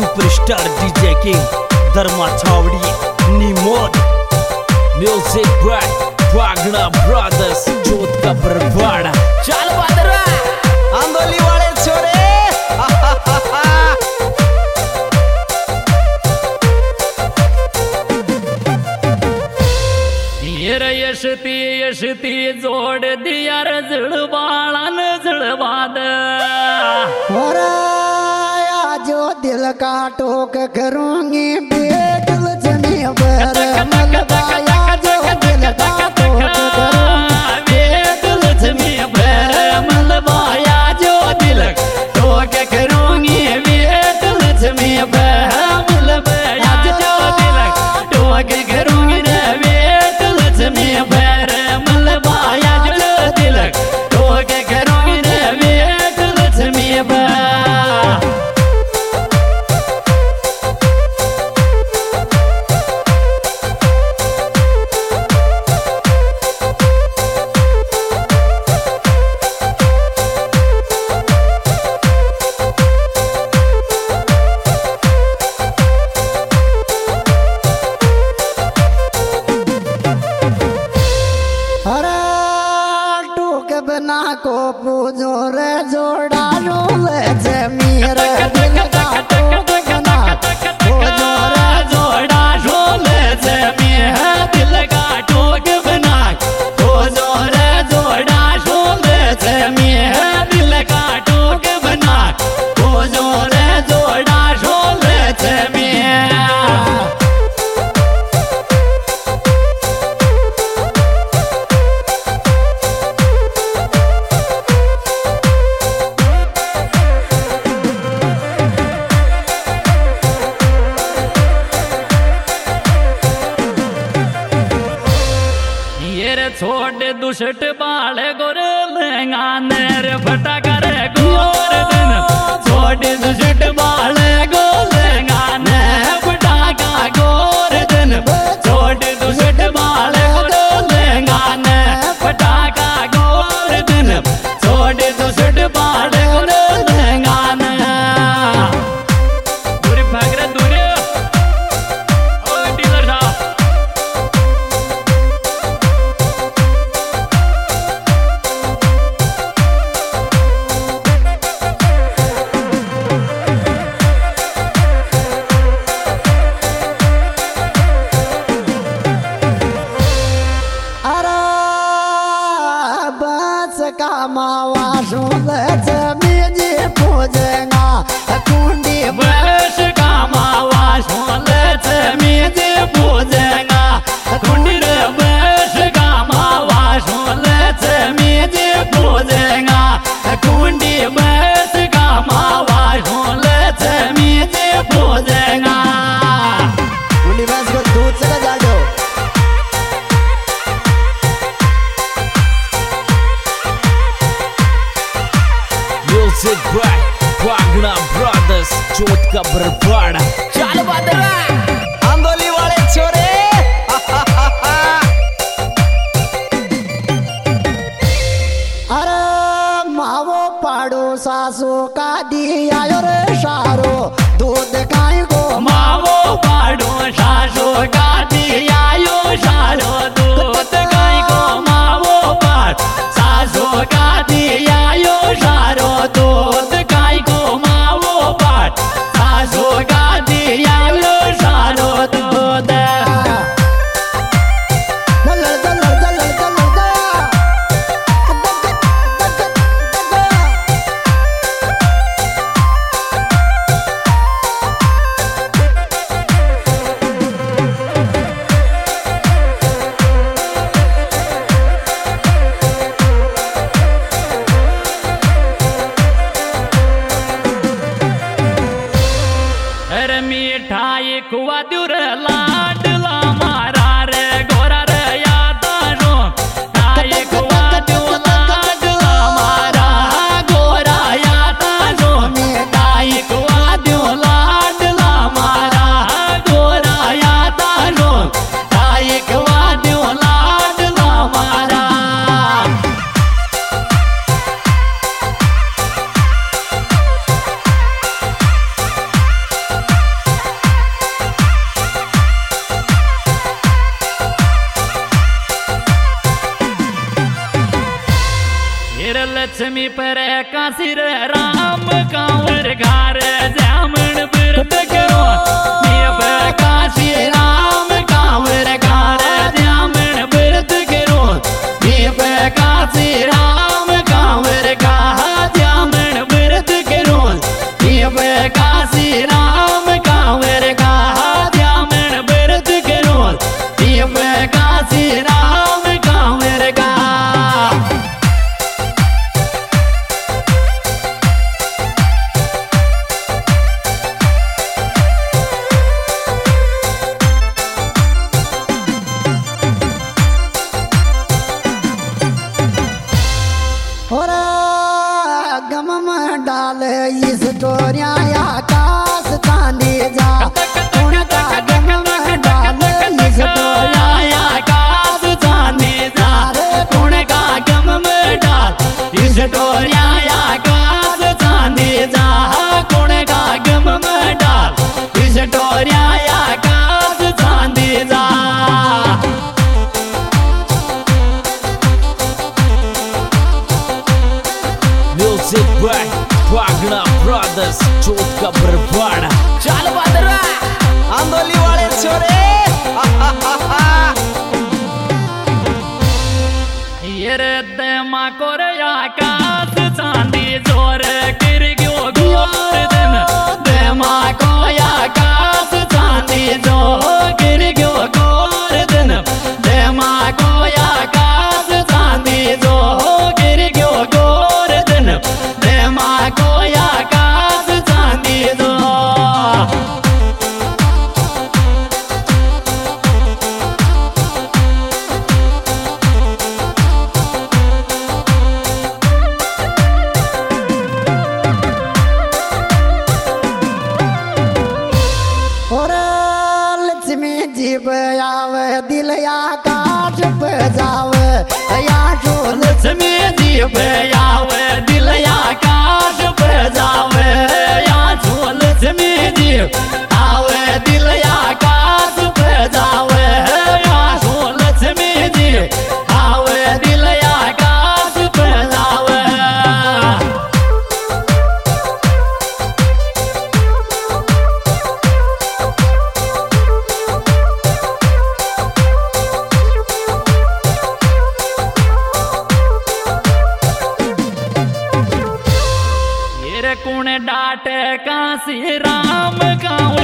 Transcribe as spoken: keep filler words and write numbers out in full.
Superstar DJ king Dharma Chhawri Nimod music brand Wagda brothers जोत का बरवाड़ा। चल बदरा आंदोली वाले छोरे यशती यशती जोड़ दिया जड़बाड़न जड़बाद जो दिल का टोक करूंगी बेदल जमी पर मलबाया जो दिल का टोक करूंगी बेदल जमी पर मलबाया जो दिल टोक करूंगी बेदल जमी पर मलबाया जो दिल टोक करूंगी बेदल जमी पर मलबाया जो दिल टोक करूंगी बेदल जमी पर। बना को पूजो रे जोड़ा रोले जमीर दिल का टोक बना पूजो रे जोड़ा रोले जमीर दिल का टोक बना पूजो रे जोड़ा रोले जमीर दिल का टोक बना पूजो रे जोड़ा रोले जमीर। छोटे दुष्ट बाल गोर लेंगा नेर फटा कर गोर दिन छोटे दुष्ट बाल गो लेंगा ने फटा का गोर दिन छोटे दुष्ट बाल गोर लेंगा ने फटा का गोर दिन छोटे दुष्ट बाल गोर लेंगा ने दूरी भाग रे दूरी ओ डीलर साहब का मावा सुन जमीन पूजेगा कुंडी बस का मावा सुन जमीन पूजेगा कुंडी रे बस का मावा सुन जमीन पूजेगा कुंडी बस का मावा सुन जमीन पूजेगा कुंडी बस को दूध से जा दो। म्यूजिक ब्रांड वागड़ा ब्रदर्स जोत का बरवाड़ा। चल बदरा आंदोली वाले छोरे अरे मावो पाड़ो सासू का दिया रे सारो दूध गाय को मावो पाड़ो सासू का दिया यो सारो दूध गाय को मावो पाड़ सासू का दिया यो सारो दूध गाय को मावो पाड़ सासू का दिया यो सारो दूध। लक्ष्मी पर काशी रे राम कांवर घर जामन व्रत करो मैं पर काशी राम कांवर घर जामन व्रत करो मैं पर काशी राम कांवर घर जामन व्रत करो मैं पर काशी राम कांवर घर जामन व्रत करो मैं पर काशी राम कांवर घर और गम में डाल इस टोरिया आकाश चांदी जा उनका गम में डाल इस टोरिया आकाश चांदी जा उनका गम में डाल इस टोरिया आकाश चांदी जा उनका गम में डाल इस टोरिया आकाश चांदी जा Music by Wagner Brothers चोट का बरपाड़ा चल बदरा आंदोली वाले छोरे ये रे दमा को रे आकाश चांदी जोर गिर गयो गोर दिन दमा को आकाश चांदी जो गिर गयो गोर दिन दमा को आकाश चांदी जो गिर गयो गोर दिन दमा को आकाश चांदी जो और लक्ष्मी जी आवे दिल आकाश पे जावे या झोल लक्ष्मी जी पे आवे दिल आकाश पे जावे या झोल लक्ष्मी जी आवे दिल आकाश पे जावे या झोल लक्ष्मी जी आवे दिल आकाश पे जावे कुण डाटे काशी राम गाँव